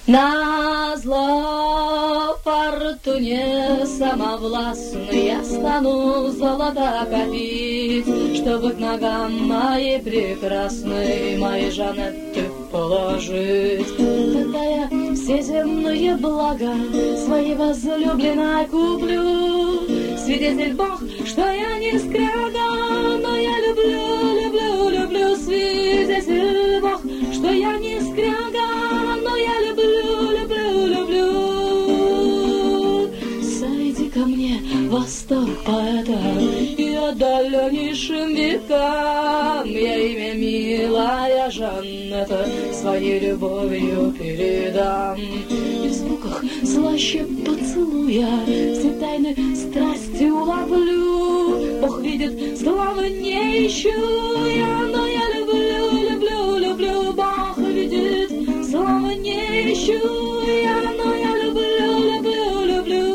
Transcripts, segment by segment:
Назло фортуне самовластной я стану золото копить, чтобы к ногам моей прекрасной, моей Жанетты положить. Тогда я все земные блага своей возлюбленной куплю. Свидетель Бог, что я не скряга, но я люблю, люблю, люблю. Свидетель Бог, что я не скряга, но я люблю, люблю, люблю. Сойди ко мне, восторг поэта, и отдаленнейшим векам я имя милая Жанетта своей любовью передам. И в звуках слаще поцелуя все тайны страсти уловлю. Бог видит, славы не ищу я, но я люблю, люблю, люблю. Бог видит, славы не ищу я, но я люблю, люблю, люблю.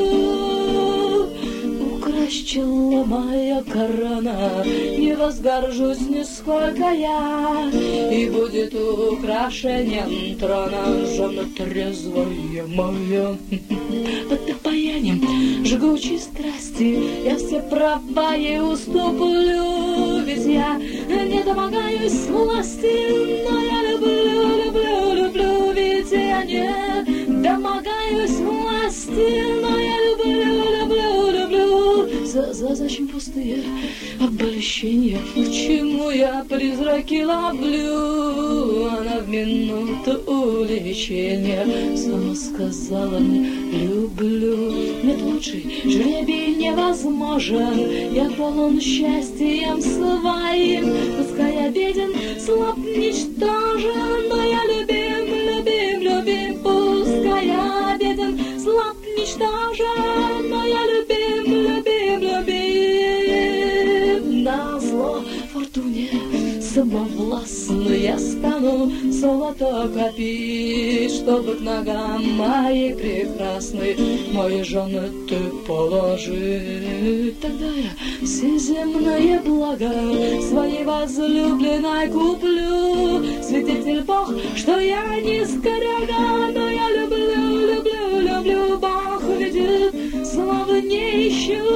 Укращила моя корона, не возгоржусь нисколько я, и будет украшением трона жена трезвая моя. Под обаянием жгучей страсти я все права ей уступлю, ведь я не домогаюсь власти, но я люблю, люблю, люблю. Ведь я не домогаюсь власти, но я люблю, люблю, люблю. Зачем пустые обольщения? К чему я призраки ловлю? Она в минуту увлечения сама сказала мне люблю. Нет, лучший жребий невозможен, я полон счастьем своим. Пускай я беден, слаб, ничтожен, но я любим, любим, любим. Пускай я беден, слаб, ничтожен, но я любим, любим, любим. Назло фортуне самовластной я стану золото копить, чтобы к ногам моей прекрасной моей Жанетты положить. Тогда я все земные блага своей возлюбленной куплю. Свидетель Бог, что я не скряга, но я люблю, люблю, люблю. Бог видит, славы не ищу